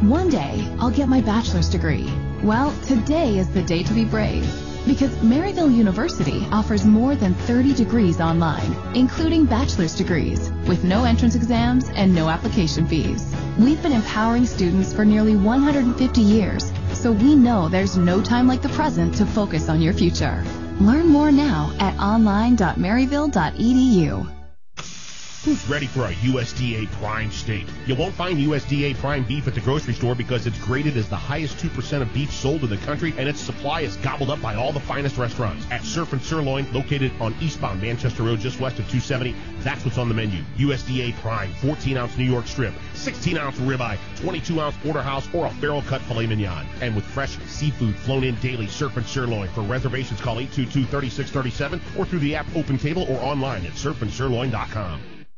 One day, I'll get my bachelor's degree. Well, today is the day to be brave. Because Maryville University offers more than 30 degrees online, including bachelor's degrees, with no entrance exams and no application fees. We've been empowering students for nearly 150 years, so we know there's no time like the present to focus on your future. Learn more now at online.maryville.edu. Who's ready for a USDA Prime steak? You won't find USDA Prime beef at the grocery store because it's graded as the highest 2% of beef sold in the country, and its supply is gobbled up by all the finest restaurants. At Surf and Sirloin, located on eastbound Manchester Road just west of 270, that's what's on the menu. USDA Prime, 14-ounce New York strip, 16-ounce ribeye, 22-ounce porterhouse, or a barrel-cut filet mignon. And with fresh seafood flown in daily, Surf and Sirloin. For reservations, call 822-3637 or through the app Open Table or online at surfandsirloin.com.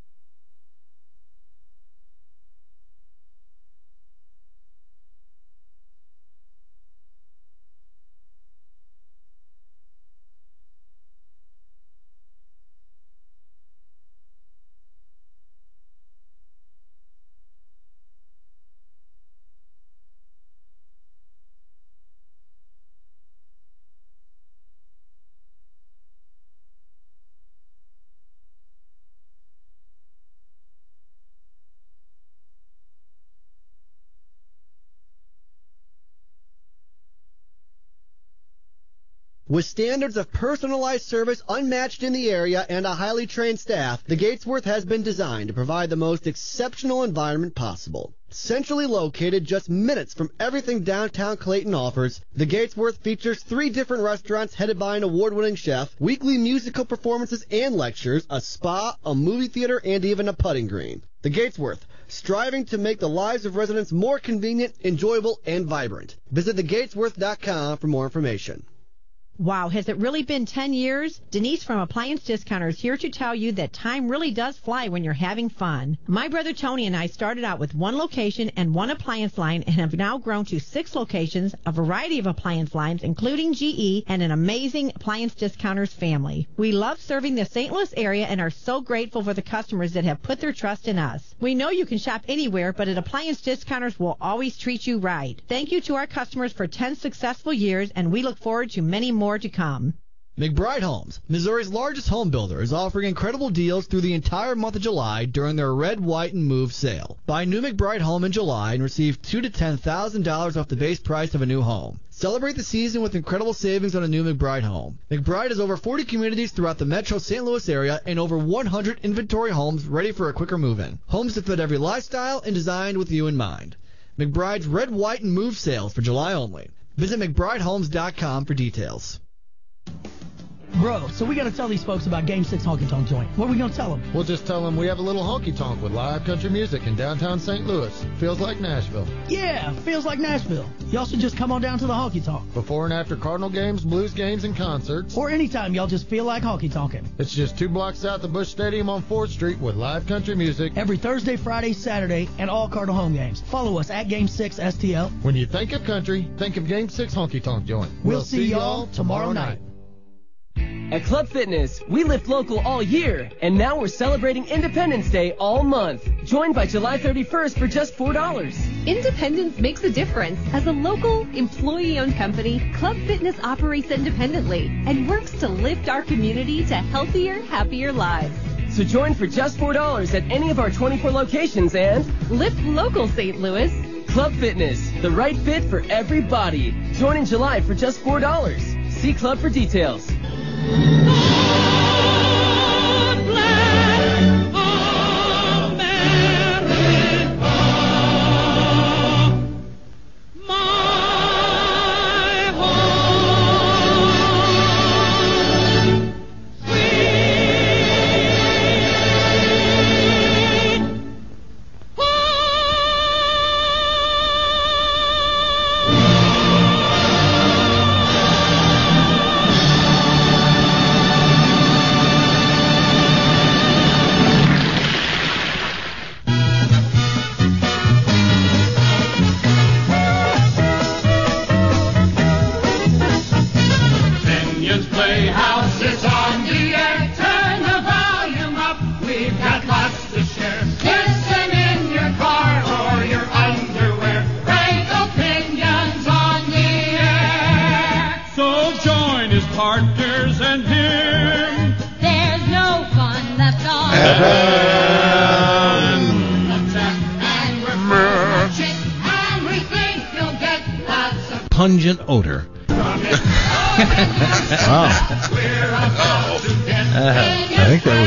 With standards of personalized service unmatched in the area and a highly trained staff, the Gatesworth has been designed to provide the most exceptional environment possible. Centrally located just minutes from everything downtown Clayton offers, the Gatesworth features 3 different restaurants headed by an award-winning chef, weekly musical performances and lectures, a spa, a movie theater, and even a putting green. The Gatesworth, striving to make the lives of residents more convenient, enjoyable, and vibrant. Visit thegatesworth.com for more information. Wow, has it really been 10 years? Denise from Appliance Discounters here to tell you that time really does fly when you're having fun. My brother Tony and I started out with 1 location and 1 appliance line and have now grown to 6 locations, a variety of appliance lines, including GE, and an amazing Appliance Discounters family. We love serving the St. Louis area and are so grateful for the customers that have put their trust in us. We know you can shop anywhere, but at Appliance Discounters will always treat you right. Thank you to our customers for 10 successful years, and we look forward to many more to come. McBride Homes, Missouri's largest home builder, is offering incredible deals through the entire month of July during their Red, White, and Move sale. Buy a new McBride home in July and receive $2,000 to $10,000 off the base price of a new home. Celebrate the season with incredible savings on a new McBride home. McBride has over 40 communities throughout the metro St. Louis area and over 100 inventory homes ready for a quicker move-in. Homes that fit every lifestyle and designed with you in mind. McBride's Red, White, and Move sales for July only. Visit McBrideHomes.com for details. Bro, so we got to tell these folks about Game 6 Honky Tonk Joint. What are we going to tell them? We'll just tell them we have a little honky tonk with live country music in downtown St. Louis. Feels like Nashville. Yeah, feels like Nashville. Y'all should just come on down to the honky tonk. Before and after Cardinal games, Blues games, and concerts. Or anytime y'all just feel like honky tonking. It's just 2 blocks south of Busch Stadium on 4th Street with live country music. Every Thursday, Friday, Saturday, and all Cardinal home games. Follow us at Game 6 STL. When you think of country, think of Game 6 Honky Tonk Joint. We'll see y'all tomorrow night. At Club Fitness, we lift local all year, and now we're celebrating Independence Day all month. Join by July 31st for just $4. Independence makes a difference. As a local, employee-owned company, Club Fitness operates independently and works to lift our community to healthier, happier lives. So join for just $4 at any of our 24 locations and lift local, St. Louis. Club Fitness, the right fit for everybody. Join in July for just $4. See Club for details. pungent odor. Wow. I think that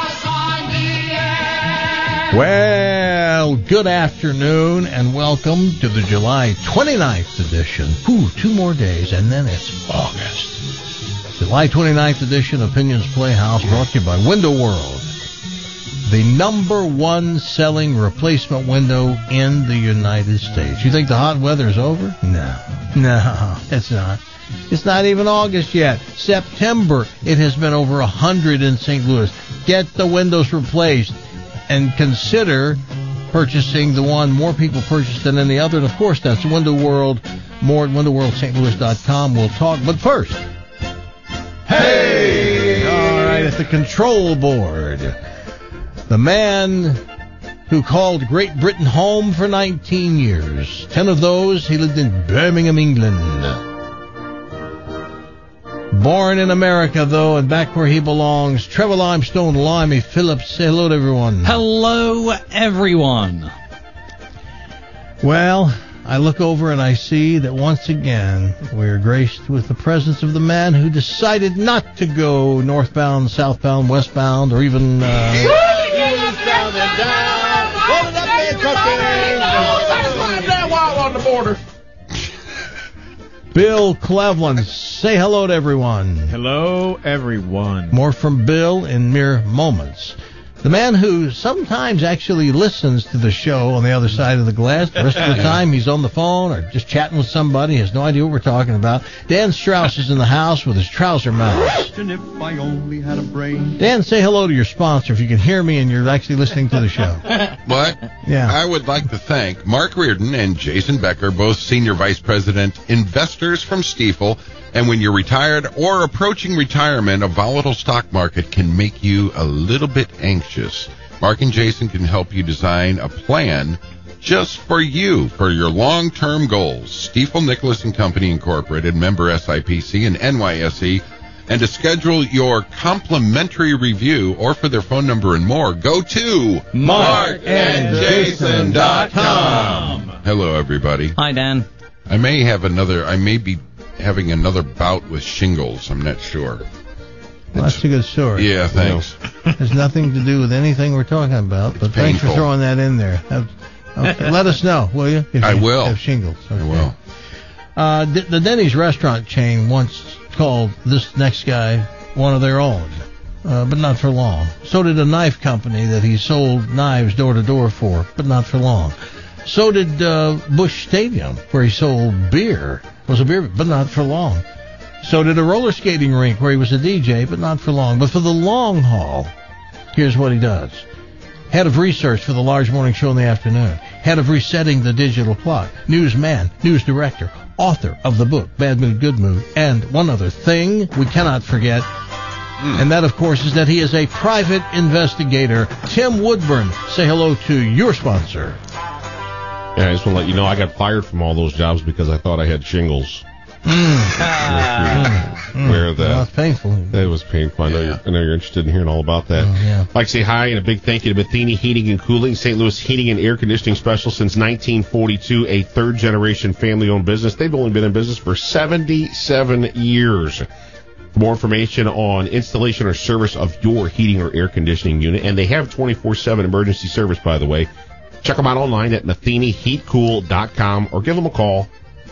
was me. Well, good afternoon and welcome to the July 29th edition. 2 more days and then it's August. July 29th edition of Pinion's Playhouse, brought to you by Window World, the number one selling replacement window in the United States. You think the hot weather's over? No, it's not. It's not even August yet. September, it has been over 100 in St. Louis. Get the windows replaced and consider purchasing the one more people purchase than any other. And, of course, that's Window World. More at windowworldstlouis.com. We'll talk. But first, hey! All right, at the control board, the man who called Great Britain home for 19 years. 10 of those, he lived in Birmingham, England. Born in America, though, and back where he belongs, Trevor Limestone Limey Phillips. Say hello to everyone. Hello, everyone. Well, I look over and I see that once again we're graced with the presence of the man who decided not to go northbound, southbound, westbound, or even... on the border. Bill Cleveland. Say hello to everyone. Hello, everyone. More from Bill in mere moments. The man who sometimes actually listens to the show on the other side of the glass. The rest of the time he's on the phone or just chatting with somebody. He has no idea what we're talking about. Dan Strauss is in the house with his trouser mouse. If I only had a brain. Dan, say hello to your sponsor if you can hear me and you're actually listening to the show. What? Yeah. I would like to thank Mark Reardon and Jason Becker, both Senior Vice President Investors from Stifel. And when you're retired or approaching retirement, a volatile stock market can make you a little bit anxious. Mark and Jason can help you design a plan just for you, for your long-term goals. Stifel Nicholas & Company Incorporated, member SIPC and NYSE. And to schedule your complimentary review or for their phone number and more, go to markandjason.com. Hello, everybody. Hi, Dan. I may be having another bout with shingles. I'm not sure. Well, that's a good story. Yeah, thanks. Has nothing to do with anything we're talking about, but thanks for throwing that in there. Okay, let us know, will you? If I you will. Have shingles. Okay. I will. The Denny's restaurant chain once called this next guy one of their own, but not for long. So did a knife company that he sold knives door to door for, but not for long. So did Busch Stadium, where he sold beer. Was a beer, but not for long. So did a roller skating rink where he was a DJ, but not for long. But for the long haul, here's what he does. Head of research for the large morning show in the afternoon. Head of resetting the digital clock. Newsman, news director, author of the book Bad Mood, Good Mood. And one other thing we cannot forget, and that, of course, is that he is a private investigator. Tim Woodburn, say hello to your sponsor. Yeah, I just want to let you know I got fired from all those jobs because I thought I had shingles. Where Well, it's painful. It was painful. I know you're interested in hearing all about that. I'd like to say hi and a big thank you to Matheny Heating and Cooling, St. Louis heating and air conditioning specialist since 1942, a third-generation family-owned business. They've only been in business for 77 years. For more information on installation or service of your heating or air conditioning unit, and they have 24/7 emergency service, by the way. Check them out online at MathenyHeatCool.com or give them a call,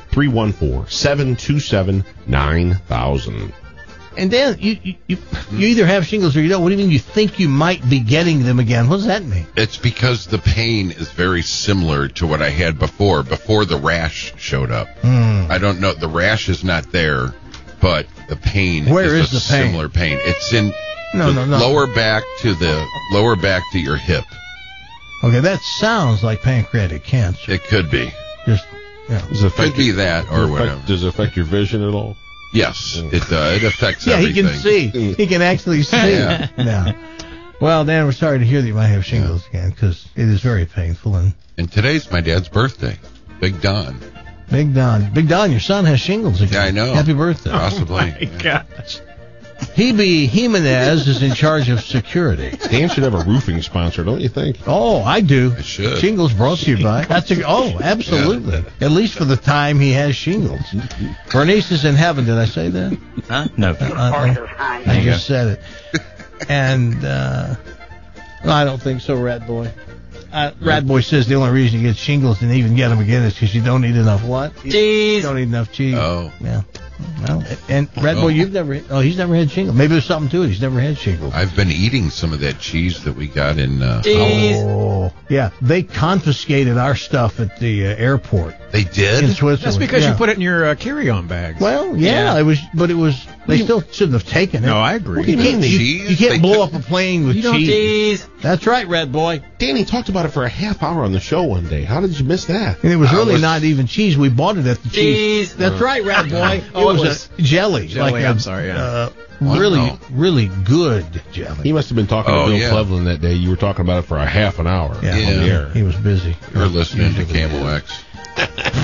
314-727-9000. And Dan, you either have shingles or you don't. What do you mean you think you might be getting them again? What does that mean? It's because the pain is very similar to what I had before the rash showed up. I don't know. The rash is not there, but the pain is a similar pain. It's in lower back to your hip. Okay, that sounds like pancreatic cancer. It could be. Just, could be that or whatever. Does it affect your vision at all? Yes, it affects everything. He can see. He can actually see. Yeah. Well, Dan, we're sorry to hear that you might have shingles again, because it is very painful. And today's my dad's birthday. Big Don. Big Don, your son has shingles again. Yeah, I know. Happy birthday. Possibly. Oh, my gosh. Hebe Jimenez is in charge of security. Dan should have a roofing sponsor, don't you think? Oh, I do. I should. Shingles brought to you by. Absolutely. Yeah. At least for the time he has shingles. Bernice is in heaven. Did I say that? Huh? No. I just said it. And no, I don't think so, Rat Boy. Rat Boy says the only reason you get shingles and even get them again is because you don't eat enough what? Cheese. You don't eat enough cheese. Oh. Yeah. Well, and Rat Boy, he's never had shingles. Maybe there's something to it. He's never had shingles. I've been eating some of that cheese that we got in. Cheese. Oh, yeah. They confiscated our stuff at the airport. They did? In Switzerland. That's because you put it in your carry-on bags. Well, yeah. It was. They still shouldn't have taken it. No, I agree. You can't blow up a plane with cheese. That's right, Red Boy. Danny talked about it for a half hour on the show one day. How did you miss that? And it was really not even cheese. We bought it at the cheese. That's right, Red Boy. It was a jelly. I'm sorry. Yeah. Really good jelly. He must have been talking to Bill Cleveland that day. You were talking about it for a half an hour on the air. He was busy. You're listening to Camel X. No,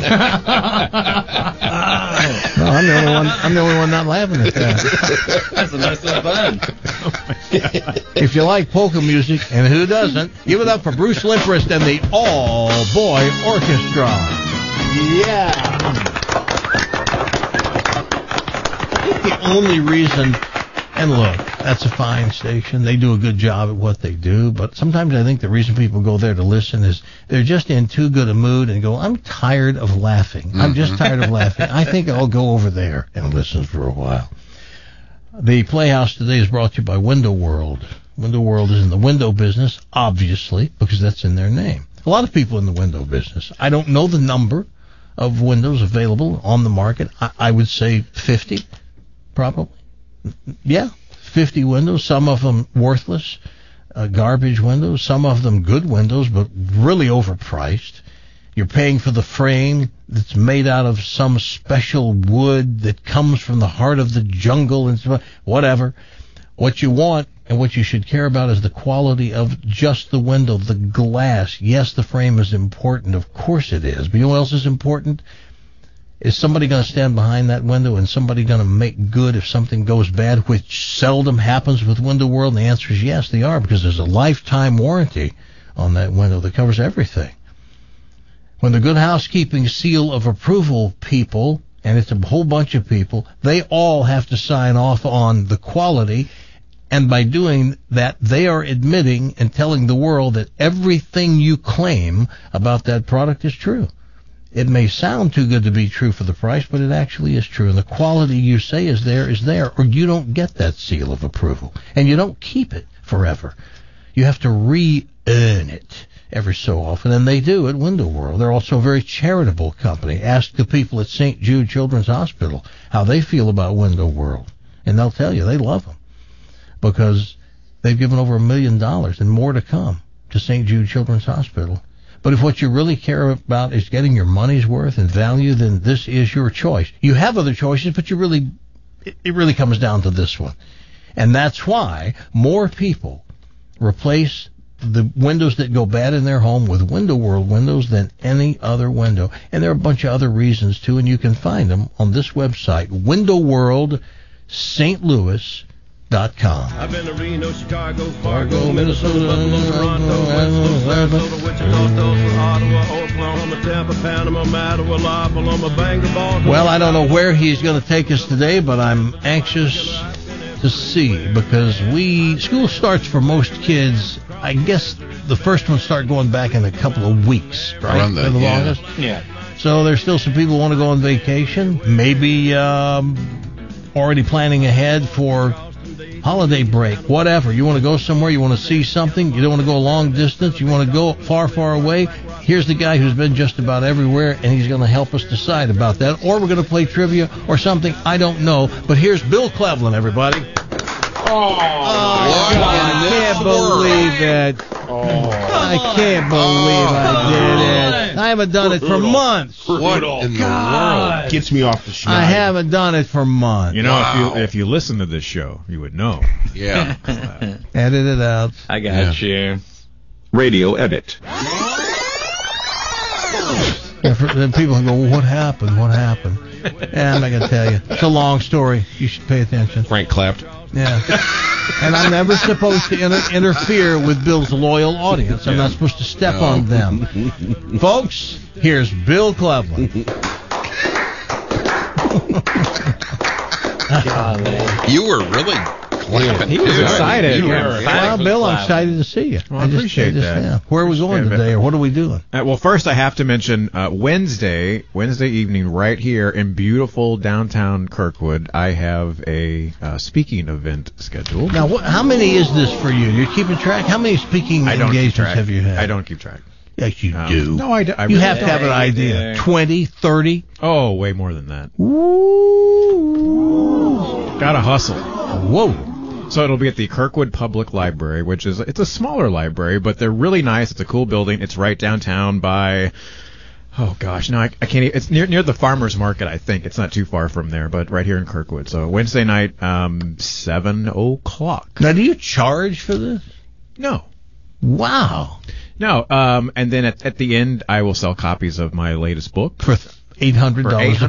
I'm the only one not laughing at that. That's a nice little fun. If you like polka music, and who doesn't, give it up for Bruce Limprist and the All Boy Orchestra. Yeah. I think the only reason, and look, that's a fine station. They do a good job at what they do, but sometimes I think the reason people go there to listen is they're just in too good a mood and go, I'm tired of laughing. I'm just tired of laughing. I think I'll go over there and listen for a while. The Playhouse today is brought to you by Window World. Window World is in the window business, obviously, because that's in their name. A lot of people in the window business. I don't know the number of windows available on the market. I would say 50, probably. Yeah, 50 windows, some of them worthless, garbage windows, some of them good windows, but really overpriced. You're paying for the frame that's made out of some special wood that comes from the heart of the jungle and so whatever. What you want and what you should care about is the quality of just the window, the glass. Yes, the frame is important. Of course it is. But you know what else is important? Is somebody going to stand behind that window and somebody going to make good if something goes bad, which seldom happens with Window World? And the answer is yes, they are, because there's a lifetime warranty on that window that covers everything. When the Good Housekeeping Seal of Approval people, and it's a whole bunch of people, they all have to sign off on the quality, and by doing that, they are admitting and telling the world that everything you claim about that product is true. It may sound too good to be true for the price, but it actually is true. And the quality you say is there, or you don't get that seal of approval. And you don't keep it forever. You have to re-earn it every so often, and they do at Window World. They're also a very charitable company. Ask the people at St. Jude Children's Hospital how they feel about Window World, and they'll tell you they love them because they've given over $1 million and more to come to St. Jude Children's Hospital. But if what you really care about is getting your money's worth and value, then this is your choice. You have other choices, but it really comes down to this one. And that's why more people replace the windows that go bad in their home with Window World windows than any other window. And there are a bunch of other reasons, too, and you can find them on this website, WindowWorldSt.Louis.com. I've been to Reno, Chicago, Fargo, Minnesota, Buffalo, Toronto, Sarasota, Wichita, Tulsa, Ottawa, Oklahoma, Tampa, Panama, Mattawa, La Paloma, Bangor, Baltimore. Well, I don't know where he's going to take us today, but I'm anxious to see, because school starts for most kids, I guess the first ones start going back in a couple of weeks, right? Around that, longest. Yeah. So there's still some people who want to go on vacation, maybe already planning ahead for holiday break, whatever. You want to go somewhere, you want to see something, you don't want to go a long distance, you want to go far, far away. Here's the guy who's been just about everywhere, and he's going to help us decide about that. Or we're going to play trivia or something, I don't know. But here's Bill Cleveland, everybody. I can't believe it. I can't believe I did it. I haven't done it for months. What in the world? Gets me off the schneid. I haven't done it for months. You know, if you listen to this show, you would know. Yeah. Edit it out. I got you. Radio edit. Then people go, well, what happened? What happened? And I'm not going to tell you. It's a long story. You should pay attention. Frank clapped. Yeah. And I'm never supposed to interfere with Bill's loyal audience. I'm not supposed to step on them. Folks, here's Bill Cleveland. You were really clapping. He was excited. Well, Bill, I'm excited to see you. Well, I appreciate that. Yeah. Where are we going today, or what are we doing? Well, first I have to mention Wednesday evening, right here in beautiful downtown Kirkwood, I have a speaking event scheduled. Now, how many is this for you? You're keeping track? How many speaking engagements have you had? I don't keep track. Yes, you do. No, I do. You have to have an idea. 20, 30? Oh, way more than that. Ooh. Gotta hustle. Whoa. So it'll be at the Kirkwood Public Library, it's a smaller library, but they're really nice. It's a cool building. It's right downtown by, oh gosh, no, I can't. It's near the farmers market, I think. It's not too far from there, but right here in Kirkwood. So Wednesday night, 7 o'clock. Now, do you charge for this? No. Wow. No. And then at the end, I will sell copies of my latest book for $800 a piece.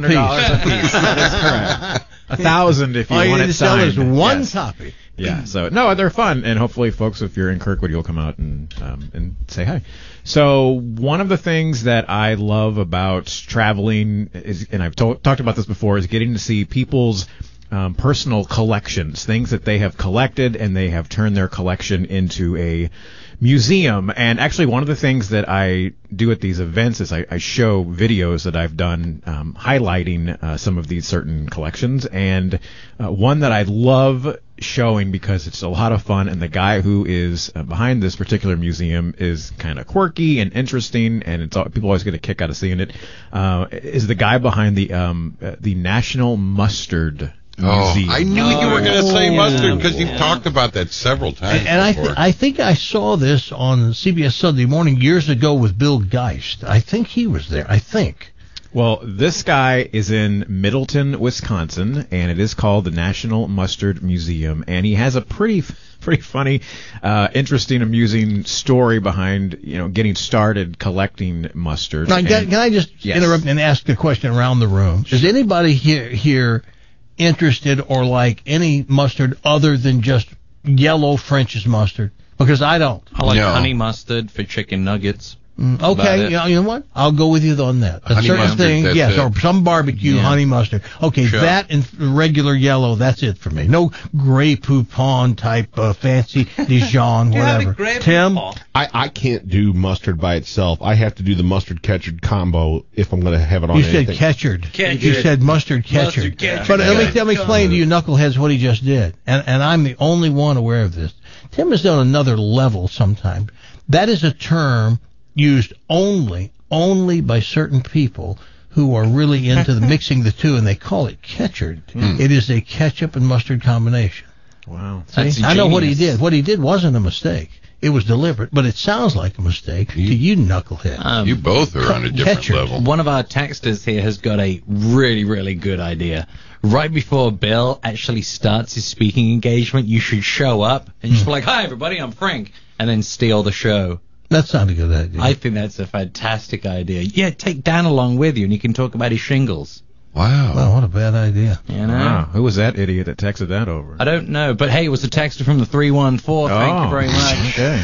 That is correct. 1,000 if you want it signed. All you need to sell is one copy. Yeah, so no, they're fun, and hopefully, folks, if you're in Kirkwood, you'll come out and say hi. So one of the things that I love about traveling is, and I've talked about this before, is getting to see people's personal collections, things that they have collected, and they have turned their collection into a museum. And actually, one of the things that I do at these events is I show videos that I've done highlighting some of these certain collections. And one that I love showing because it's a lot of fun, and the guy who is behind this particular museum is kind of quirky and interesting, and people always get a kick out of seeing it, is the guy behind the National Mustard Museum. I knew you were going to say mustard because you've talked about that several times. And I think I saw this on CBS Sunday Morning years ago with Bill Geist. I think he was there. I think. Well, this guy is in Middleton, Wisconsin, and it is called the National Mustard Museum, and he has a pretty funny, interesting, amusing story behind, getting started collecting mustard. Now, can I just interrupt and ask a question around the room? Is anybody here interested or like any mustard other than just yellow French's mustard? Because I don't. I like honey mustard for chicken nuggets. Okay, you know what? I'll go with you on that. A Honey certain mustard, thing, yes, it. or some barbecue honey mustard. Okay, Sure. that and regular yellow, that's it for me. No Grey Poupon type fancy Dijon, whatever. Tim? I can't do mustard by itself. I have to do the mustard ketchup combo if I'm going to have it on You anything. said ketchup. You said mustard ketchup. But let me explain to you, knuckleheads, what he just did. And I'm the only one aware of this. Tim is on another level sometimes. That is a term used only by certain people who are really into the mixing the two, and they call it ketchup. It is a ketchup and mustard combination. Wow. See? I know what he did. What he did wasn't a mistake. It was deliberate, but it sounds like a mistake to you knucklehead. You both are on a different Ketchup. level. One of our texters here has got a really, really good idea. Right before Bill actually starts his speaking engagement, you should show up and just be like, "Hi, everybody, I'm Frank," and then steal the show. That's not a good idea. I think that's a fantastic idea. Yeah, take Dan along with you, and you can talk about his shingles. Wow. Well, what a bad idea. You know? Wow. Who was that idiot that texted that over? I don't know, but hey, it was a texter from the 314. Thank you very much. Okay.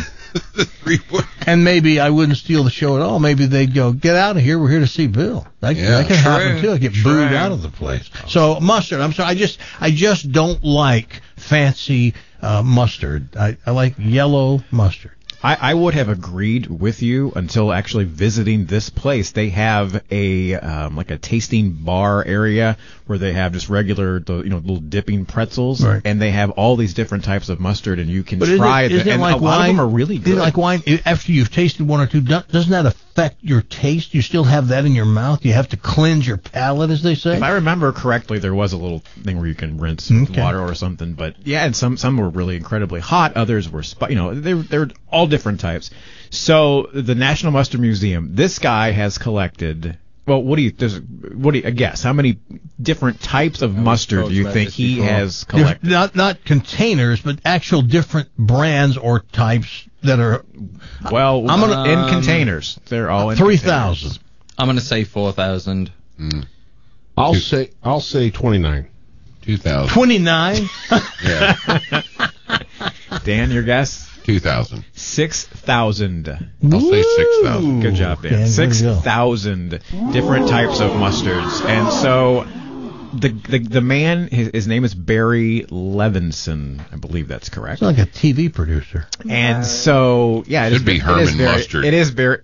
And maybe I wouldn't steal the show at all. Maybe they'd go, "Get out of here. We're here to see Bill." That can happen too. I get booed out of the place. So mustard. I'm sorry. I just don't like fancy mustard. I like yellow mustard. I would have agreed with you until actually visiting this place. They have a like a tasting bar area where they have just regular little dipping pretzels, and they have all these different types of mustard, and you can try them. And like a lot of them are really good. Isn't it like wine? After you've tasted one or two, doesn't that affect your taste? You still have that in your mouth. You have to cleanse your palate, as they say. If I remember correctly, there was a little thing where you can rinse with water or something. But yeah, and some were really incredibly hot. Others were they're all different types. So the National Mustard Museum, this guy has collected. Well, what do you guess? How many different types of mustard do you think he has collected? Not containers, but actual different brands or types that are. Well, in containers. They're all in 3,000. I'm going to say 4,000. I'll say 29. 2,000. 29? Yeah. Dan, your guess? 2,000. 6,000. I'll say 6,000. Good job, Dan. Dan, 6,000 different types of mustards. And so the man, his name is Barry Levinson. I believe that's correct. It's like a TV producer. And so, yeah. Should be Herman Mustard. It is Barry.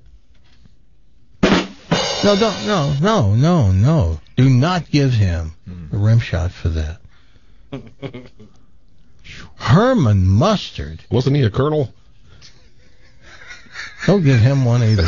No. Do not give him a rim shot for that. Herman Mustard. Wasn't he a colonel? Don't give him one either.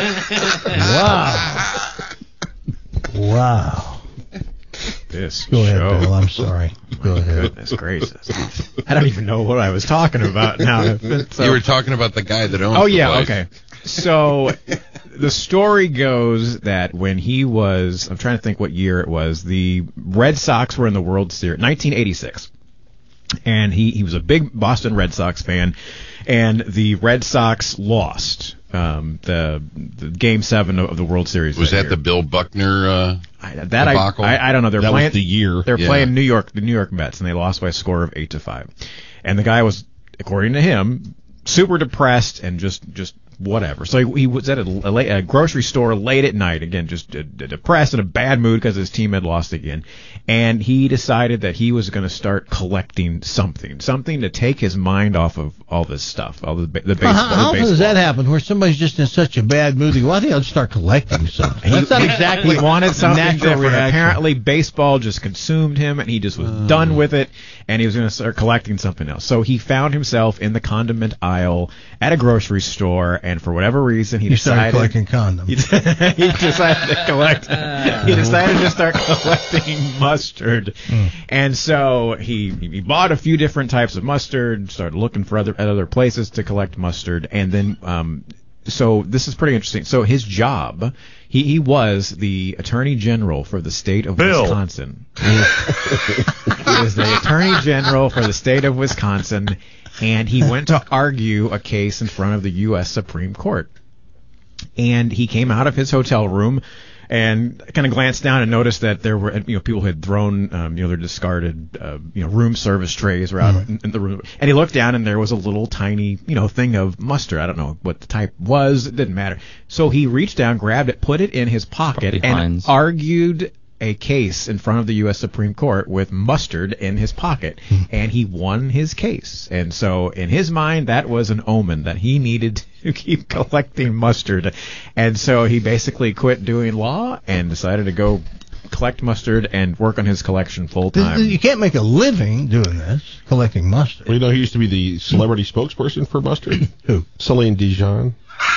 Wow. This Go ahead, show. Bill. I'm sorry. Go ahead. Goodness gracious. I don't even know what I was talking about now. You were talking about the guy that owns Oh, the yeah, place. okay. So the story goes that when he was, I'm trying to think what year it was, the Red Sox were in the World Series, 1986. And he was a big Boston Red Sox fan, and the Red Sox lost the Game 7 of the World Series. Was that year. the Bill Buckner debacle? I don't know. They're That playing was the year. They're Yeah. playing the New York Mets, and they lost by a score of 8-5. And the guy was, according to him, super depressed and just whatever. So he was at a grocery store late at night, again, just depressed, in a bad mood because his team had lost again. And he decided that he was going to start collecting something to take his mind off of all this stuff, all the baseball. How often does that happen where somebody's just in such a bad mood? They go, I think I'll just start collecting something. That's not exactly He wanted something natural different. reaction. Apparently, baseball just consumed him, and he just was done with it, and he was going to start collecting something else. So he found himself in the condiment aisle at a grocery store, and for whatever reason, he started decided collecting condoms. He decided to collect. He decided to start collecting mustard, and so he bought a few different types of mustard, started looking for other places to collect mustard, and then so this is pretty interesting. So his job, he was the Attorney General for the state of Wisconsin. He is the Attorney General for the state of Wisconsin, and he went to argue a case in front of the U.S. Supreme Court. And he came out of his hotel room and kind of glanced down and noticed that there were, people who had thrown, their discarded, room service trays around in the room. And he looked down and there was a little tiny, thing of mustard. I don't know what the type was. It didn't matter. So he reached down, grabbed it, put it in his pocket, and argued a case in front of the U.S. Supreme Court with mustard in his pocket, and he won his case. And so in his mind, that was an omen that he needed to keep collecting mustard. And so he basically quit doing law and decided to go collect mustard and work on his collection full time. You can't make a living doing this, collecting mustard. Well, he used to be the celebrity spokesperson for mustard. Who? Celine Dion.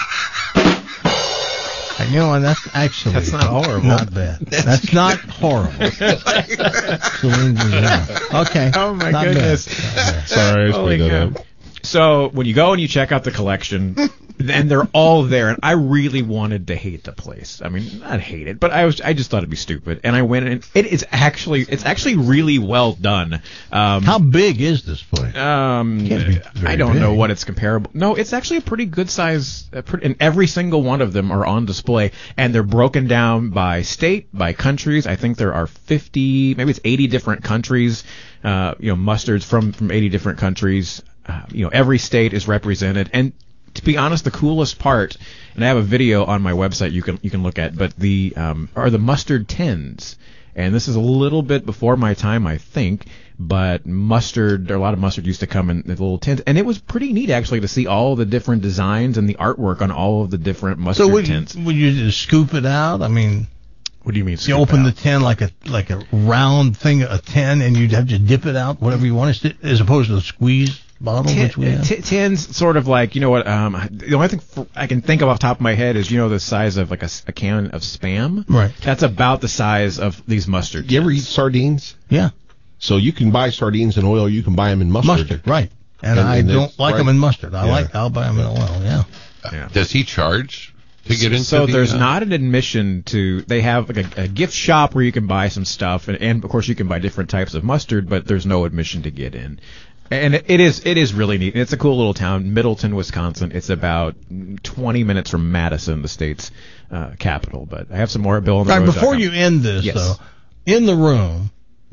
And that's actually That's not horrible. Not bad. That's not horrible. Celine Dion. Okay. Oh my not goodness. Bad. Sorry, I just Holy made that cow. up. So when you go and you check out the collection, and they're all there, and I really wanted to hate the place. I mean, not hate it, but I just thought it'd be stupid. And I went in, it's actually really well done. How big is this place? I don't know what it's comparable. No, it's actually a pretty good size, and every single one of them are on display, and they're broken down by state, by countries. I think there are 50, maybe it's 80 different countries, mustards from 80 different countries. Every state is represented, and to be honest, the coolest part, and I have a video on my website you can look at, but are the mustard tins, and this is a little bit before my time, I think, but a lot of mustard used to come in the little tins, and it was pretty neat actually to see all the different designs and the artwork on all of the different mustard tins. Would you just scoop it out? I mean, what do you mean? You open the tin like a round thing, a tin, and you'd have to dip it out, whatever you want, as opposed to a squeeze bottle, which we have. Tins, sort of like, the only thing I can think of off the top of my head is, the size of like a can of Spam. Right. That's about the size of these mustard tins. You ever eat sardines? Yeah. So you can buy sardines in oil, you can buy them in mustard. Right. And I don't like them in mustard. I'll buy them in oil, yeah. Does he charge to get into So there's not an admission to, they have like a gift shop where you can buy some stuff, and of course you can buy different types of mustard, but there's no admission to get in. And it is really neat. It's a cool little town, Middleton, Wisconsin. It's about 20 minutes from Madison, the state's capital. But I have some more at Bill on the Right, Road. before you end this, though, in the room,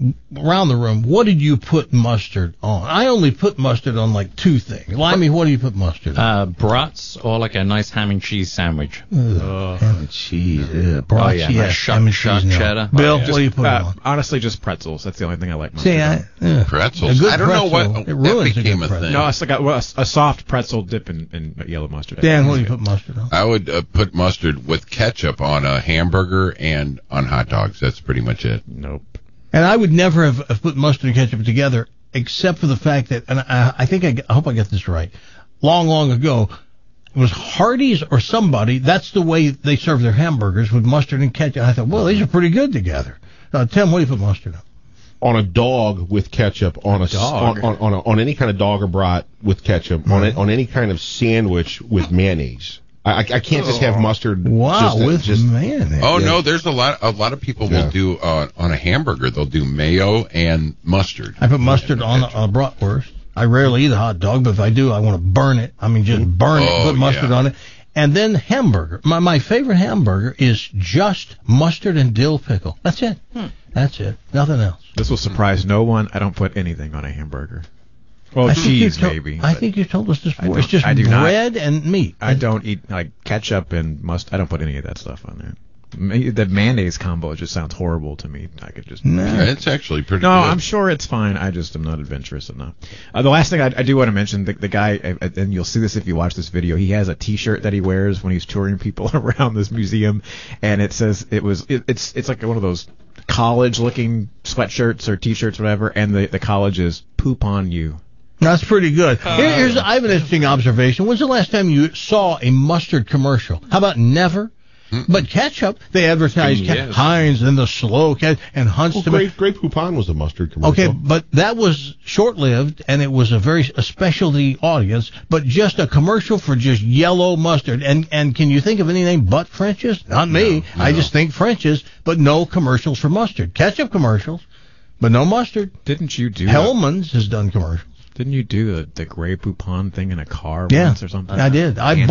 around the room, what did you put mustard on? I only put mustard on like two things. Limey, what do you put mustard on? Brats or like a nice ham and cheese sandwich. Ham and cheese. Brats, ham and cheese, cheddar. Bill, what do you put on? Honestly, just pretzels. That's the only thing I like See, pretzels. I don't know what that became a thing. No, it's like a soft pretzel dip in yellow mustard. Dan, what do you put mustard on? I would put mustard with ketchup on a hamburger and on hot dogs. That's pretty much it. Nope. And I would never have put mustard and ketchup together, except for the fact that, and I think I hope I get this right, long ago, it was Hardee's or somebody, that's the way they serve their hamburgers, with mustard and ketchup. I thought, well, these are pretty good together. Tim, what do you put mustard on? On a dog with ketchup, on a dog, on any kind of dog or brat with ketchup, on any kind of sandwich with mayonnaise. I can't just have mustard. Wow, with mayonnaise. Oh no, there's a lot of people will do on a hamburger. They'll do mayo and mustard. I put mustard on a bratwurst. I rarely eat a hot dog, but if I do, I want to burn it. I mean, just burn it, put mustard on it. And then hamburger. My favorite hamburger is just mustard and dill pickle. That's it. That's it. Nothing else. This will surprise no one. I don't put anything on a hamburger. Well, cheese maybe. I think you told us this before. It's just bread and meat. I don't eat like ketchup and mustard. I don't put any of that stuff on there. The mayonnaise combo just sounds horrible to me. I could just. Yeah, it's actually pretty. No, good. I'm sure it's fine. I just am not adventurous enough. The last thing I do want to mention, the guy, and you'll see this if you watch this video. He has a T-shirt that he wears when he's touring people around this museum, and it says it's like one of those college-looking sweatshirts or T-shirts, whatever, and the college is "Poop on You." That's pretty good. I have an interesting observation. When's the last time you saw a mustard commercial? How about never? But ketchup, they advertised Heinz and the slow and Hunt's. Grey Poupon was a mustard commercial. Okay, but that was short-lived, and it was a specialty audience, but just a commercial for just yellow mustard. And can you think of anything but French's? Not me. No. I just think French's, but no commercials for mustard. Ketchup commercials, but no mustard. Didn't you do Hellman's has done commercials. Didn't you do the Grey Poupon thing in a car once or something? I did. I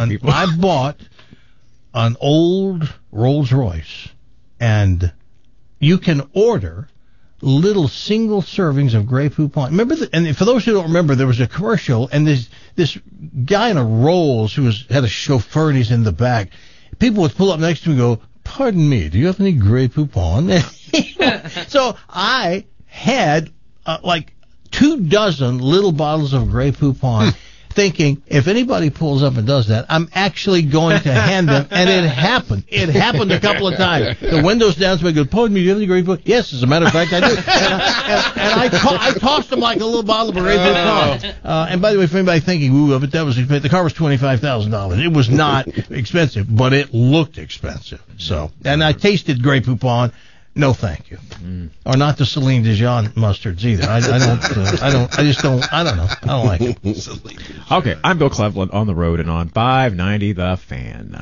bought an old Rolls Royce, and you can order little single servings of Grey Poupon. Remember, and for those who don't remember, there was a commercial, and this guy in a Rolls who had a chauffeur, and he's in the back. People would pull up next to him and go, "Pardon me, do you have any Grey Poupon?" So I had like 24 little bottles of Grey Poupon, thinking, if anybody pulls up and does that, I'm actually going to hand them. And it happened. It happened a couple of times. The windows down, so I go, "Pardon me, do you have any Grey Poupon?" "Yes, as a matter of fact, I do." And I tossed them like a little bottle of Grey Poupon. And by the way, for anybody thinking, ooh, of it, that was expensive. The car was $25,000. It was not expensive, but it looked expensive. So, and I tasted Grey Poupon. No, thank you. Or not the Celine Dijon mustards either. I don't know. I don't like it. Okay, I'm Bill Cleveland on the road and on 590 The Fan.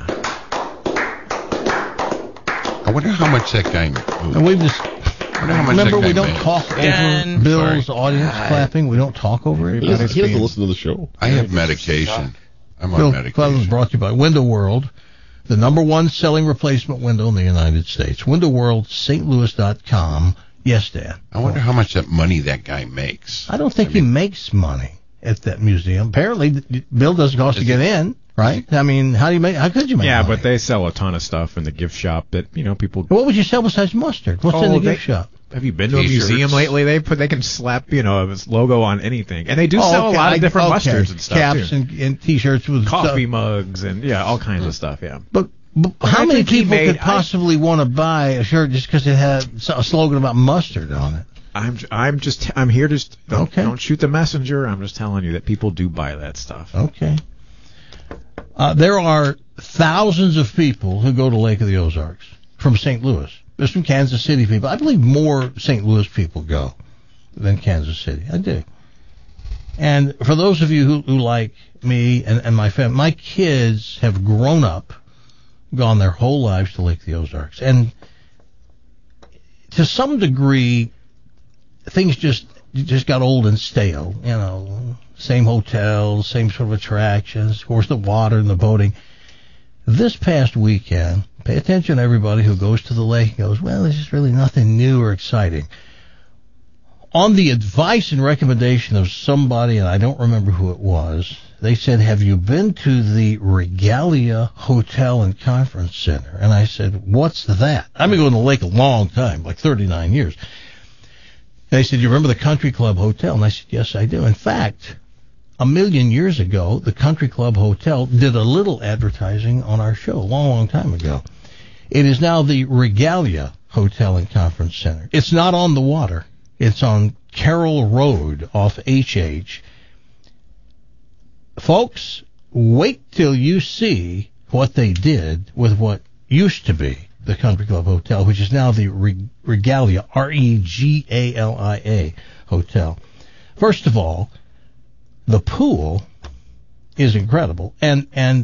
I wonder how much that guy. And we've just. Remember, we don't talk over Bill's audience clapping. We don't talk over it. He has to listen to the show. I have medication. I'm on medication. Cleveland's brought to you by Window World, the #1 selling replacement window in the United States. Window World, stlouis.com. Yes, Dan. I wonder how much that money that guy makes. I don't think he makes money at that museum. Apparently, Bill doesn't cost to get in, right? I mean, how could you make money? Yeah, but they sell a ton of stuff in the gift shop that, people... What would you sell besides mustard? What's in the gift shop? Have you been to a museum lately? They can slap, this logo on anything. And they do sell a lot of different mustards and stuff, caps and T-shirts with coffee mugs and, all kinds of stuff, yeah. But how many people could possibly want to buy a shirt just because it had a slogan about mustard on it? I'm here to don't shoot the messenger. I'm just telling you that people do buy that stuff. Okay. There are thousands of people who go to Lake of the Ozarks from St. Louis. There's some Kansas City people. I believe more St. Louis people go than Kansas City. I do. And for those of you who like me and my family, my kids have grown up, gone their whole lives to Lake of the Ozarks. And to some degree, things just got old and stale. Same hotels, same sort of attractions, of course the water and the boating. This past weekend, pay attention everybody who goes to the lake and goes, well, there's just really nothing new or exciting. on the advice and recommendation of somebody, and I don't remember who it was, they said, have you been to the Regalia Hotel and Conference Center? And I said, what's that? I've been going to the lake a long time, like 39 years. They said, you remember the Country Club Hotel? And I said, yes, I do. In fact, 1,000,000 years ago, the Country Club Hotel did a little advertising on our show a long, long time ago. It is now the Regalia Hotel and Conference Center. It's not on the water. It's on Carroll Road off HH. Folks, wait till you see what they did with what used to be the Country Club Hotel, which is now the Regalia, Regalia Hotel. First of all, the pool is incredible. And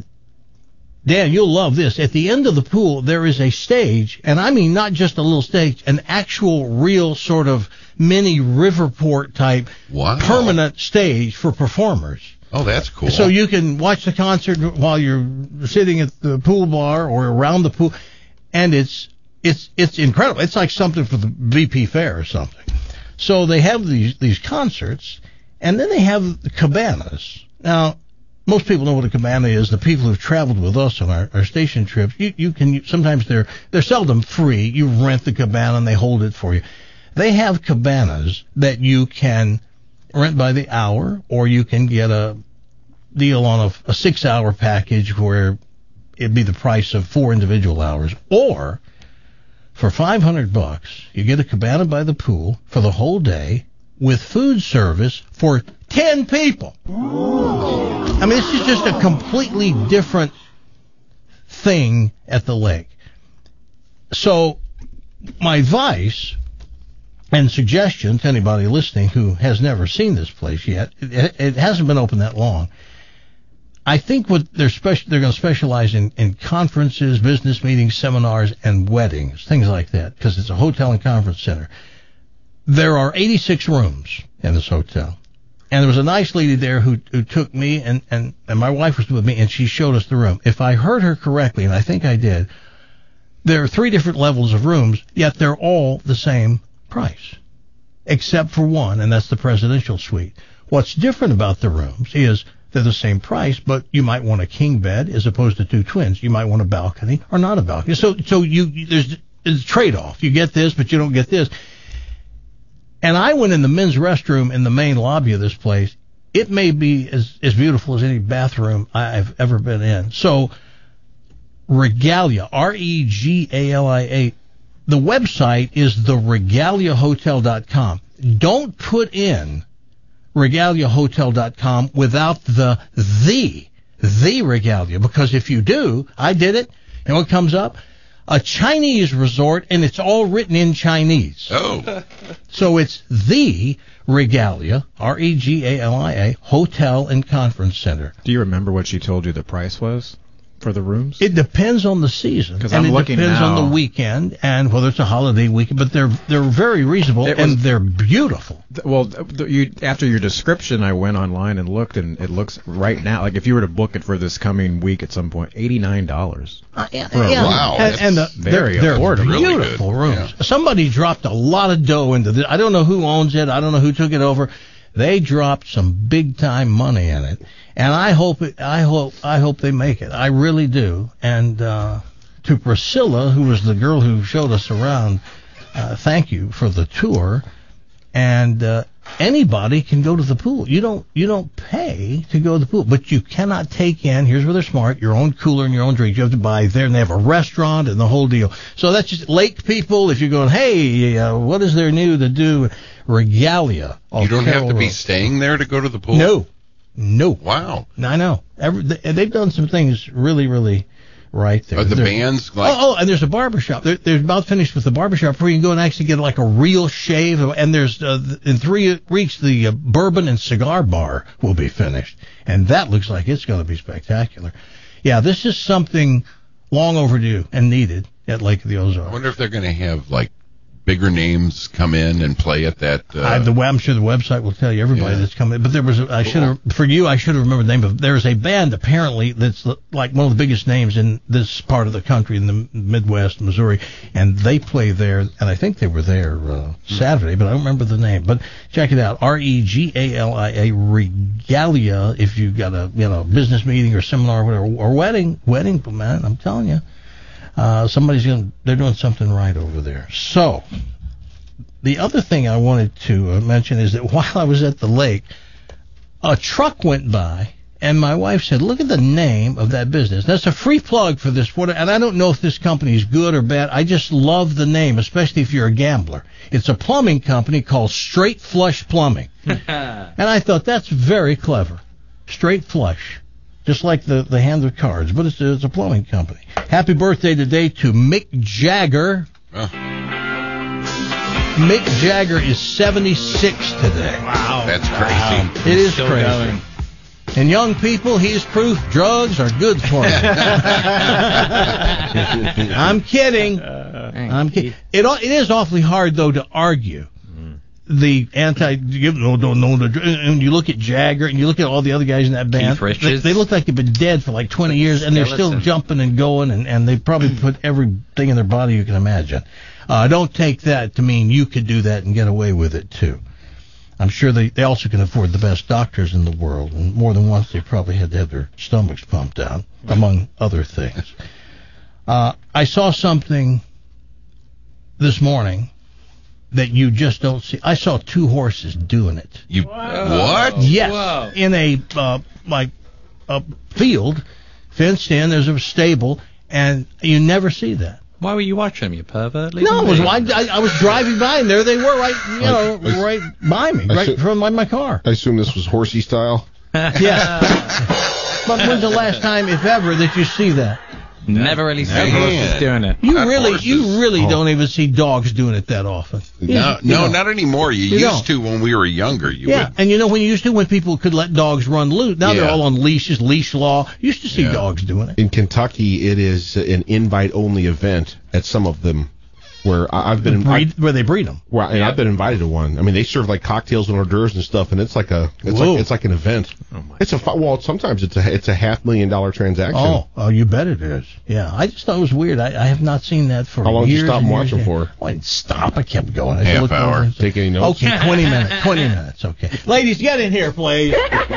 Dan, you'll love this. At the end of the pool, there is a stage, and I mean not just a little stage, an actual real sort of mini Riverport type permanent stage for performers. Oh, that's cool. So you can watch the concert while you're sitting at the pool bar or around the pool, and it's incredible. It's like something for the VP Fair or something. So they have these concerts, and then they have the cabanas. Now, most people know what a cabana is. The people who've traveled with us on our station trips, you can sometimes they're seldom free. You rent the cabana and they hold it for you. They have cabanas that you can rent by the hour, or you can get a deal on a 6-hour package where it'd be the price of 4 individual hours. Or for $500, you get a cabana by the pool for the whole day with food service for 10 people. I mean, this is just a completely different thing at the lake. So my advice and suggestion to anybody listening who has never seen this place yet, it hasn't been open that long. I think what they're going to specialize in conferences, business meetings, seminars, and weddings, things like that, because it's a hotel and conference center. There are 86 rooms in this hotel. And there was a nice lady there who took me, and my wife was with me, and she showed us the room. If I heard her correctly, and I think I did, there are 3 different levels of rooms, yet they're all the same price, except for one, and that's the presidential suite. What's different about the rooms is they're the same price, but you might want a king bed as opposed to 2 twins. You might want a balcony or not a balcony. So there's a trade-off. You get this, but you don't get this. And I went in the men's restroom in the main lobby of this place. It may be as beautiful as any bathroom I've ever been in. So Regalia, Regalia, the website is theregaliahotel.com. Don't put in regaliahotel.com without the Regalia, because if you do, I did it, and what comes up? A Chinese resort, and it's all written in Chinese. Oh. So it's the Regalia, Regalia, Hotel and Conference Center. Do you remember what she told you the price was for the rooms? It depends on the season. Because I'm looking now. It depends on the weekend and whether it's a holiday weekend, but they're very reasonable, and they're beautiful. Well, after your description, I went online and looked, and it looks right now, like if you were to book it for this coming week at some point, $89. Wow. And they're affordable. Beautiful really rooms. Yeah. Somebody dropped a lot of dough into this. I don't know who owns it. I don't know who took it over. They dropped some big time money in it, and I hope they make it. I really do. And to Priscilla, who was the girl who showed us around, thank you for the tour. And anybody can go to the pool. You don't pay to go to the pool, but you cannot take in. Here's where they're smart: your own cooler and your own drink. You have to buy there, and they have a restaurant and the whole deal. So that's just lake people. If you're going, hey, what is there new to do? Regalia. You don't have to be staying there to go to the pool? No. Wow. I know. They've done some things really, really right there. Are the bands like... and there's a barbershop. They're about finished with the barbershop where you can go and actually get like a real shave. And there's, in 3 weeks, the bourbon and cigar bar will be finished. And that looks like it's going to be spectacular. Yeah, this is something long overdue and needed at Lake of the Ozarks. I wonder if they're going to have, like, bigger names come in and play at that? I'm sure the website will tell you everybody that's coming. But there was I should have remembered the name of. There's a band apparently that's like one of the biggest names in this part of the country, in the Midwest, Missouri, and they play there. And I think they were there Saturday, but I don't remember the name. But check it out, Regalia, Regalia. If you've got a business meeting or seminar or whatever, or wedding, man, I'm telling you. They're doing something right over there. So, the other thing I wanted to mention is that while I was at the lake, a truck went by, and my wife said, "Look at the name of that business." That's a free plug for this water, and I don't know if this company is good or bad. I just love the name, especially if you're a gambler. It's a plumbing company called Straight Flush Plumbing. And I thought that's very clever. Straight Flush. Just like the hand of cards, but it's a plumbing company. Happy birthday today to Mick Jagger. Mick Jagger is 76 today. Wow. That's crazy. It is crazy. Going. And young people, he's proof drugs are good for you. I'm kidding. I'm kidding. It is awfully hard, though, to argue the and you look at Jagger and you look at all the other guys in that band, they look like they've been dead for like 20 years and they're still jumping and going, and they probably put everything in their body you can imagine. Don't take that to mean you could do that and get away with it too. I'm sure they also can afford the best doctors in the world, and more than once they probably had to have their stomachs pumped out, among other things. I saw something this morning that you just don't see. I saw two horses doing it. What? Yes. Wow. In a field, fenced in. There's a stable, and you never see that. Why were you watching them, you pervert? No, I was driving by, and there they were, right by me, right from my car. I assume this was horsey style. Yes. But when's the last time, if ever, that you see that? Never really seen horses doing it. You really don't even see dogs doing it that often. No, not anymore. You used to when we were younger. And when you used to, when people could let dogs run loose. Now they're all on leashes, leash law. You used to see dogs doing it. In Kentucky, it is an invite-only event at some of them. Where I've been where they breed them. Well, and I've been invited to one. I mean, they serve like cocktails and hors d'oeuvres and stuff, and it's like an event. Sometimes it's a $500,000 transaction. Oh, you bet it is. Yeah, I just thought it was weird. I have not seen that for years. How long did you stop watching for? I didn't stop. I kept going. Half hour. Take any notes? Okay, 20 minutes. 20 minutes. Okay, ladies, get in here, please.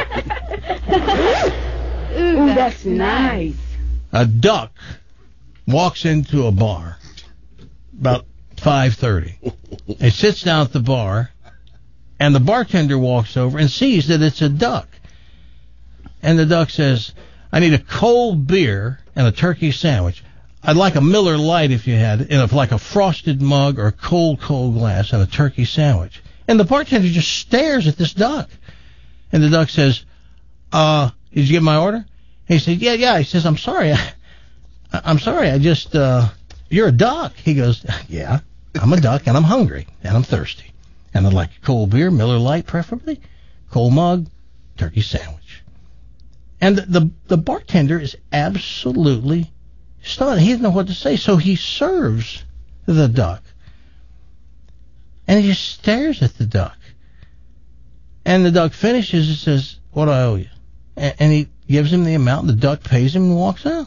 Ooh, that's nice. A duck walks into a bar about 5:30. It sits down at the bar, and the bartender walks over and sees that it's a duck. And the duck says, "I need a cold beer and a turkey sandwich. I'd like a Miller Lite if you had it, in like a frosted mug or a cold glass, and a turkey sandwich." And the bartender just stares at this duck. And the duck says, "Did you get my order?" He said, "Yeah." He says, "I'm sorry. I'm sorry. I just, you're a duck." He goes, "Yeah, I'm a duck, and I'm hungry, and I'm thirsty. And I'd like a cold beer, Miller Lite preferably, cold mug, turkey sandwich." And the bartender is absolutely stunned. He doesn't know what to say, so he serves the duck. And he just stares at the duck. And the duck finishes and says, "What do I owe you?" And he gives him the amount, and the duck pays him and walks out.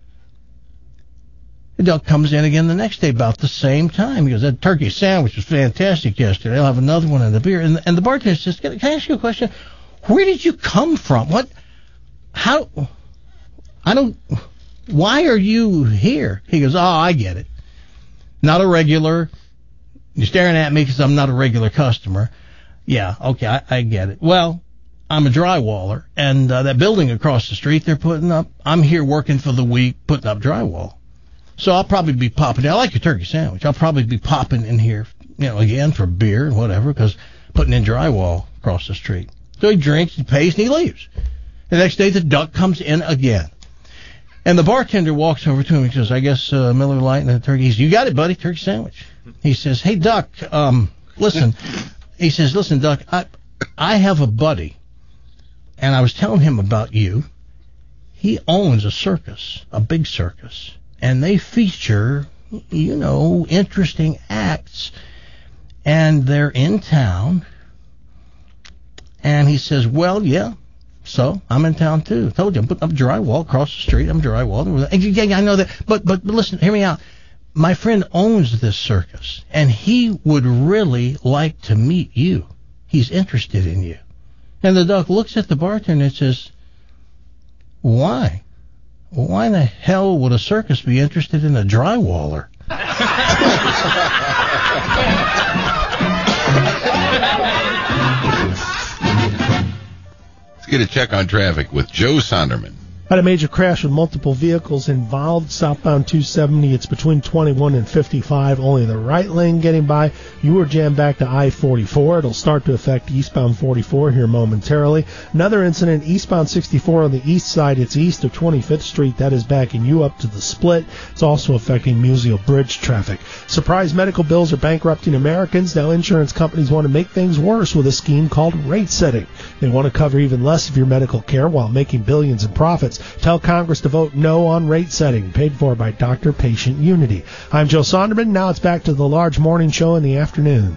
The duck comes in again the next day about the same time. He goes, "That turkey sandwich was fantastic yesterday. I'll have another one and a beer." And the bartender says, "Can I ask you a question? Where did you come from? Why are you here?" He goes, "Oh, I get it. Not a regular. You're staring at me because I'm not a regular customer. Yeah, okay, I get it. Well, I'm a drywaller, and that building across the street they're putting up, I'm here working for the week putting up drywall. So I'll probably be popping in. I like your turkey sandwich. I'll probably be popping in here, again for beer and whatever, because putting in drywall across the street." So he drinks, he pays, and he leaves. The next day, the duck comes in again. And the bartender walks over to him and says, "I guess Miller Lite and a turkey." He says, "You got it, buddy, turkey sandwich." He says, "Hey, Duck, listen." He says, "Listen, Duck, I have a buddy, and I was telling him about you. He owns a circus, a big circus. And they feature, interesting acts. and they're in town. And he says, well, yeah, so I'm in town too. Told you, I'm putting up drywall across the street. I'm drywall. Yeah, I know that. But listen, hear me out. My friend owns this circus, and he would really like to meet you. He's interested in you. And the duck looks at the bartender and says, why? Why in the hell would a circus be interested in a drywaller? Let's get a check on traffic with Joe Sonderman. Had a major crash with multiple vehicles involved. Southbound 270, it's between 21 and 55. Only the right lane getting by. You were jammed back to I-44. It'll start to affect eastbound 44 here momentarily. Another incident, eastbound 64 on the east side. It's east of 25th Street. That is backing you up to the split. It's also affecting Musial Bridge traffic. Surprise medical bills are bankrupting Americans. Now insurance companies want to make things worse with a scheme called rate setting. They want to cover even less of your medical care while making billions in profits. Tell Congress to vote no on rate setting, paid for by Doctor-Patient Unity. I'm Joe Sonderman. Now it's back to the large morning show in the afternoon.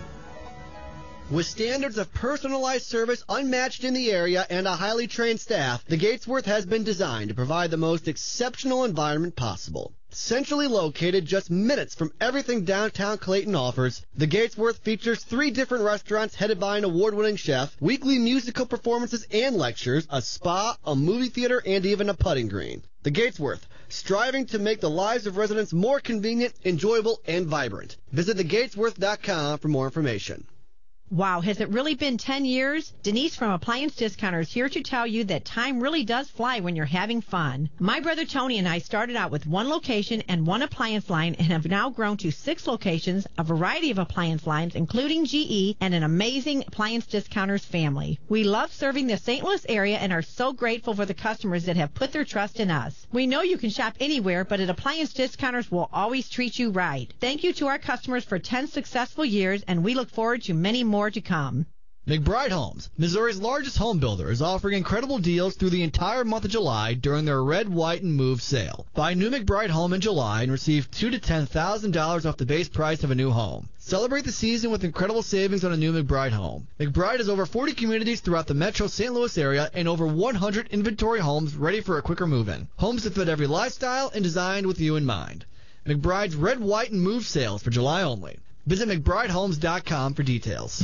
With standards of personalized service unmatched in the area and a highly trained staff, the Gatesworth has been designed to provide the most exceptional environment possible. Centrally located just minutes from everything downtown Clayton offers, the Gatesworth features 3 different restaurants headed by an award-winning chef, weekly musical performances and lectures, a spa, a movie theater, and even a putting green. The Gatesworth, striving to make the lives of residents more convenient, enjoyable, and vibrant. Visit thegatesworth.com for more information. Wow, has it really been 10 years? Denise from Appliance Discounters here to tell you that time really does fly when you're having fun. My brother Tony and I started out with 1 location and 1 appliance line and have now grown to 6 locations, a variety of appliance lines, including GE, and an amazing Appliance Discounters family. We love serving the St. Louis area and are so grateful for the customers that have put their trust in us. We know you can shop anywhere, but at Appliance Discounters will always treat you right. Thank you to our customers for 10 successful years, and we look forward to many more to come. McBride Homes, Missouri's largest home builder, is offering incredible deals through the entire month of July during their Red, White, and Move sale. Buy a new McBride home in July and receive $2,000 to $10,000 off the base price of a new home. Celebrate the season with incredible savings on a new McBride home. McBride has over 40 communities throughout the metro St. Louis area and over 100 inventory homes ready for a quicker move-in. Homes that fit every lifestyle and designed with you in mind. McBride's Red, White, and Move sales for July only. Visit McBrideHomes.com for details.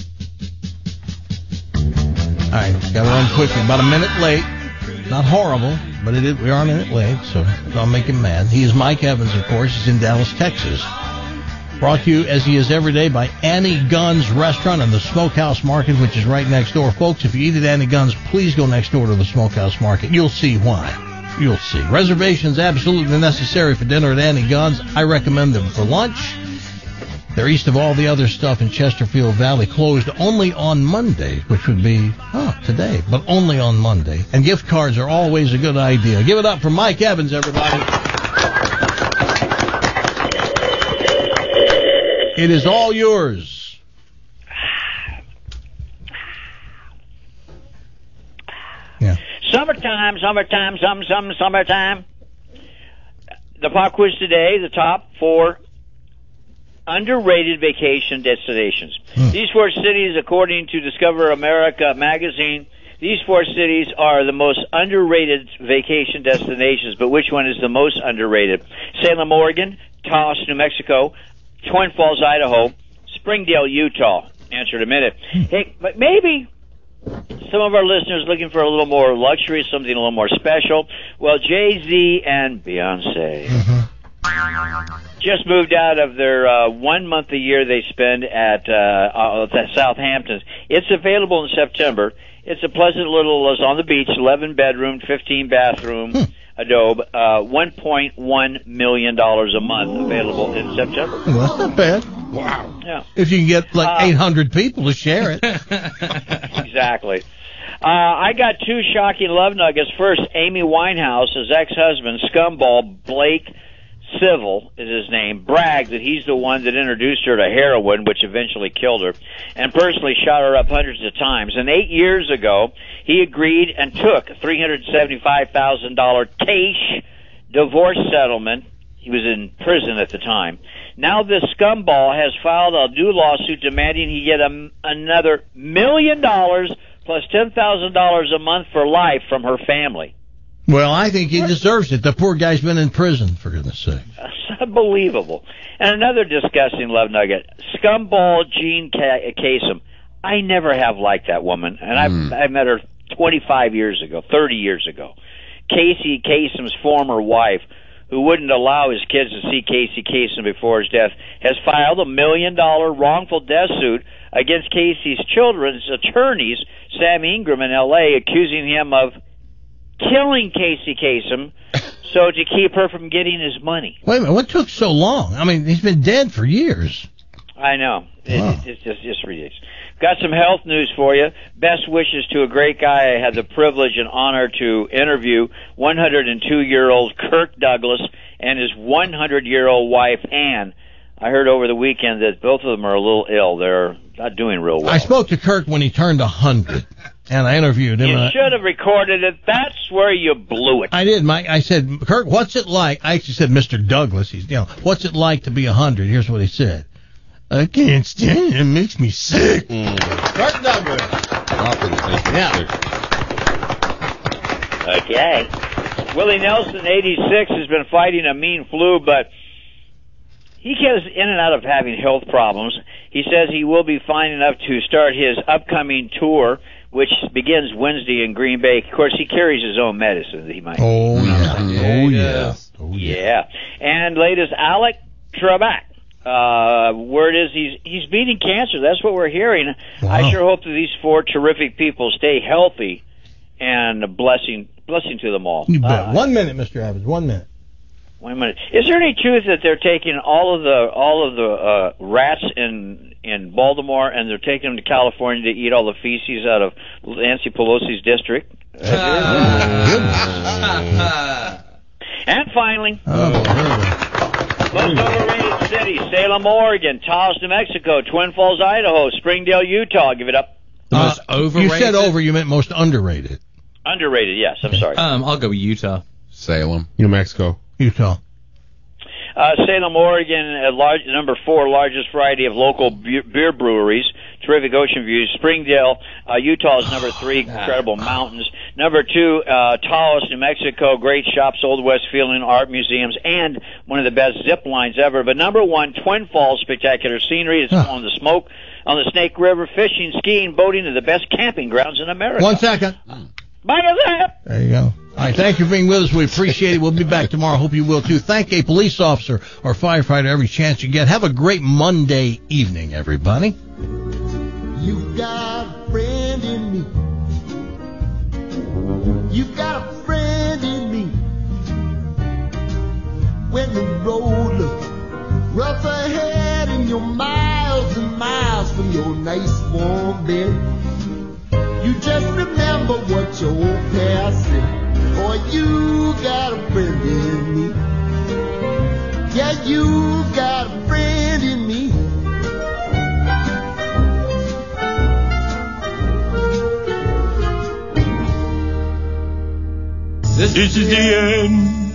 All right, got to run quickly. About a minute late. Not horrible, but we are a minute late, so don't make him mad. He is Mike Evans, of course. He's in Dallas, Texas. Brought to you, as he is every day, by Annie Gunn's Restaurant and the Smokehouse Market, which is right next door. Folks, if you eat at Annie Gunn's, please go next door to the Smokehouse Market. You'll see why. You'll see. Reservations absolutely necessary for dinner at Annie Gunn's. I recommend them for lunch. They're east of all the other stuff in Chesterfield Valley, closed only on Monday, which would be today, but only on Monday. And gift cards are always a good idea. Give it up for Mike Evans, everybody. It is all yours. Yeah. Summertime. The pop quiz today, the top 4 underrated vacation destinations. These 4 cities, according to Discover America magazine, these 4 cities are the most underrated vacation destinations, but which one is the most underrated? Salem, Oregon, Taos, New Mexico, Twin Falls, Idaho, Springdale, Utah. Answer in a minute. Hey, but maybe some of our listeners looking for a little more luxury, something a little more special. Well, Jay-Z and Beyonce just moved out of their 1 month a year they spend at Southampton. It's available in September. It's a pleasant little, it's on the beach, 11 bedroom, 15 bathroom, adobe, $1.1 million a month available in September. Well, that's not bad. Wow. Yeah. If you can get 800 people to share it. Exactly. I got 2 shocking love nuggets. First, Amy Winehouse's ex-husband, scumball Blake Civil is his name, bragged that he's the one that introduced her to heroin, which eventually killed her, and personally shot her up hundreds of times. And 8 years ago, he agreed and took a $375,000 cash divorce settlement. He was in prison at the time. Now this scumball has filed a new lawsuit demanding he get another $1 million plus $10,000 a month for life from her family. Well, I think he deserves it. The poor guy's been in prison, for goodness sake. It's unbelievable. And another disgusting love nugget. Scumball Jean Kasem. I never have liked that woman, and I met her 25 years ago, 30 years ago. Casey Kasem's former wife, who wouldn't allow his kids to see Casey Kasem before his death, has filed a $1 million wrongful death suit against Casey's children's attorneys, Sam Ingram in L.A., accusing him of killing Casey Kasem so to keep her from getting his money. Wait a minute, what took so long? I mean, he's been dead for years. I know. It's just ridiculous. Got some health news for you. Best wishes to a great guy I had the privilege and honor to interview, 102-year-old Kirk Douglas and his 100-year-old wife, Ann. I heard over the weekend that both of them are a little ill. They're not doing real well. I spoke to Kirk when he turned 100, and I interviewed him. You should have recorded it. That's where you blew it. I did, Mike. I said, Kirk, what's it like? I actually said, Mr. Douglas. What's it like to be 100? Here's what he said. I can't stand it. It makes me sick. Kirk Douglas. Yeah. Okay. Willie Nelson, 86, has been fighting a mean flu, but he gets in and out of having health problems. He says he will be fine enough to start his upcoming tour, which begins Wednesday in Green Bay. Of course, he carries his own medicine that he might. Yeah. And latest, Alec Trebek. Word is he's beating cancer. That's what we're hearing. Wow. I sure hope that these four terrific people stay healthy, and a blessing to them all. You bet. 1 minute, Mr. Evans. 1 minute. 1 minute. Is there any truth that they're taking all of the rats in Baltimore and they're taking them to California to eat all the feces out of Nancy Pelosi's district? And finally, most overrated cities: Salem, Oregon; Taos, New Mexico; Twin Falls, Idaho; Springdale, Utah. Give it up. Most overrated? You said over, you meant most underrated. Underrated, yes. I'm sorry. I'll go with Utah. Salem. New Mexico. Utah. Salem, Oregon, number 4 largest variety of local beer breweries. Terrific ocean views. Springdale, Utah is number 3. Incredible mountains. Number 2, Taos, New Mexico. Great shops, Old West feeling, art museums, and one of the best zip lines ever. But number 1, Twin Falls, spectacular scenery. It's on the Snake River, fishing, skiing, boating, and the best camping grounds in America. 1 second. Bye, Zap. There you go. All right, thank you for being with us. We appreciate it. We'll be back tomorrow. Hope you will, too. Thank a police officer or firefighter every chance you get. Have a great Monday evening, everybody. You've got a friend in me. You've got a friend in me. When the road looks rough ahead and you're miles and miles from your nice warm bed, you just remember what your old past said. Boy, you got a friend in me. Yeah, you got a friend in me. This is the end,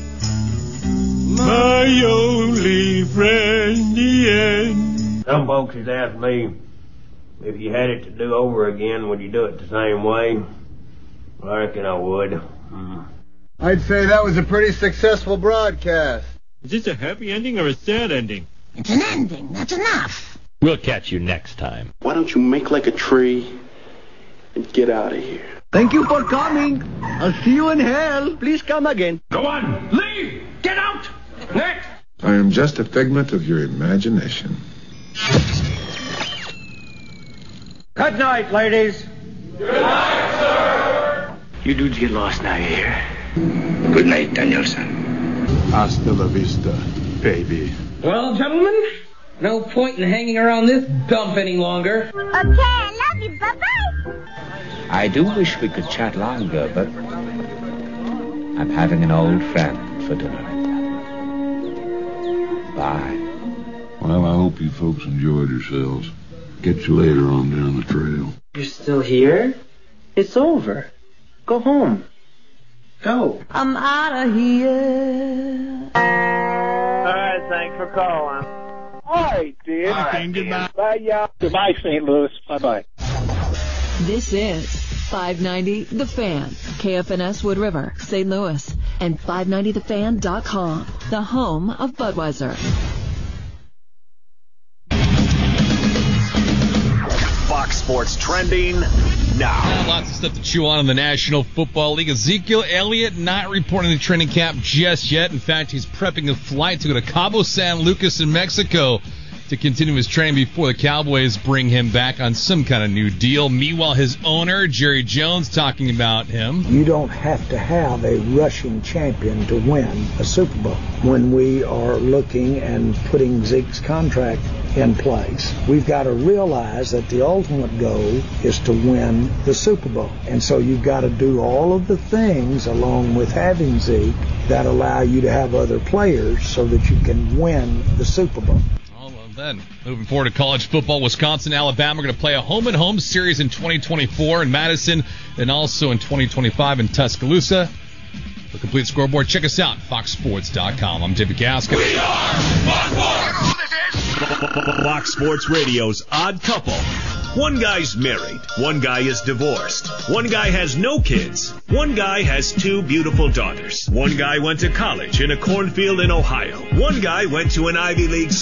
my only friend, the end. Some folks has asked me, if you had it to do over again, would you do it the same way? Well, I reckon I would. I'd say that was a pretty successful broadcast. Is this a happy ending or a sad ending? It's an ending. That's enough. We'll catch you next time. Why don't you make like a tree and get out of here? Thank you for coming. I'll see you in hell. Please come again. Go on. Leave. Get out. Next. I am just a figment of your imagination. Good night, ladies. Good night, sir. You dudes get lost now, you hear? Good night, Danielson. Hasta la vista, baby. Well, gentlemen, no point in hanging around this dump any longer. Okay, I love you. Bye-bye. I do wish we could chat longer, but I'm having an old friend for dinner. Bye. Well, I hope you folks enjoyed yourselves. Get you later on down the trail. You're still here? It's over. Go home. Go. I'm out of here. All right, thanks for calling. right, dude. All right, goodbye. Bye, y'all. Goodbye, St. Louis. Bye-bye. This is 590 The Fan, KFNS Wood River, St. Louis, and 590thefan.com, the home of Budweiser. Fox Sports Trending now. Lots of stuff to chew on in the National Football League. Ezekiel Elliott not reporting to training camp just yet. In fact, he's prepping a flight to go to Cabo San Lucas in Mexico to continue his training before the Cowboys bring him back on some kind of new deal. Meanwhile, his owner, Jerry Jones, talking about him. You don't have to have a rushing champion to win a Super Bowl. When we are looking and putting Zeke's contract in place, we've got to realize that the ultimate goal is to win the Super Bowl. And so you've got to do all of the things along with having Zeke that allow you to have other players so that you can win the Super Bowl. Then, moving forward to college football, Wisconsin, Alabama are going to play a home-and-home series in 2024 in Madison and also in 2025 in Tuscaloosa. For complete scoreboard, check us out, foxsports.com. I'm David Gaskin. We are Fox Sports! Fox Sports Radio's Odd Couple. One guy's married. One guy is divorced. One guy has no kids. One guy has 2 beautiful daughters. One guy went to college in a cornfield in Ohio. One guy went to an Ivy League